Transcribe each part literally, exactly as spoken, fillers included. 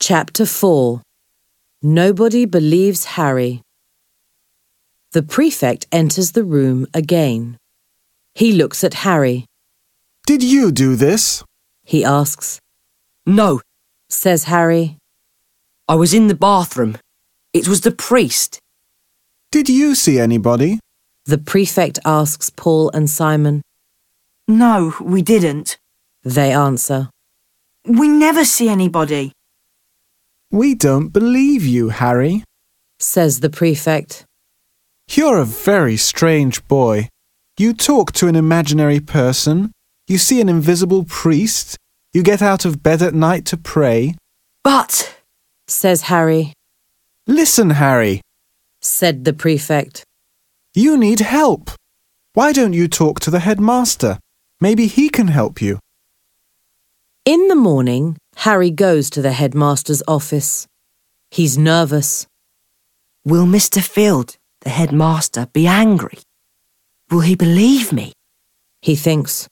Chapter four. Nobody believes Harry. The prefect enters the room again. He looks at Harry. Did you do this? He asks. No, Says Harry. I was in the bathroom. It was the priest. Did you see anybody? The prefect asks Paul and Simon. No, we didn't. They answer. We never see anybody. We don't believe you, Harry. Says the prefect. You're a very strange boy. You talk to an imaginary person. You see an invisible priest. You get out of bed at night to pray. But, Says Harry. Listen, Harry. Said the prefect. You need help. Why don't you talk to the headmaster? Maybe he can help you. In the morning, Harry goes to the headmaster's office. He's nervous. Will Mister Field, the headmaster, be angry? Will he believe me? He thinks.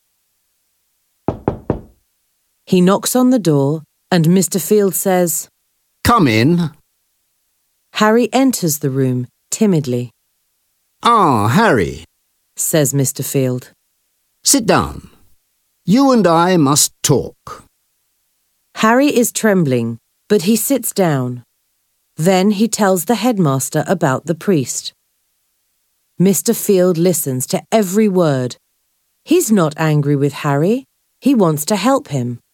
He knocks on the door and Mister Field says, Come in. Harry enters the room timidly. Ah, Harry. Says Mister Field. Sit down. You and I must talk. Harry is trembling, but he sits down. Then he tells the headmaster about the priest. Mister Field listens to every word. He's not angry with Harry. He wants to help him.